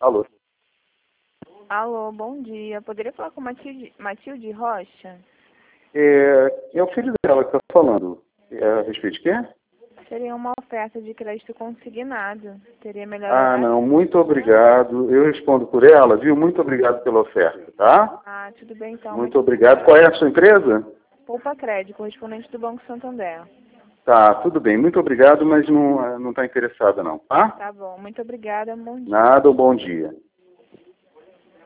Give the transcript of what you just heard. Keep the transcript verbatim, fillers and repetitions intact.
Alô? Alô, bom dia. Poderia falar com Matilde, Matilde Rocha? É, é o filho dela que está falando. É a respeito de quê? Seria uma oferta de crédito consignado. Teria melhor Ah, horário? não, muito obrigado. Eu respondo por ela, viu? Muito obrigado pela oferta, tá? Ah, tudo bem então. Muito obrigado. Qual é a sua empresa? Poupa Crédito, correspondente do Banco Santander. Tá, tudo bem. Muito obrigado, mas não não está interessada não, tá? Tá bom, muito obrigada. Bom dia. Nada, um bom dia.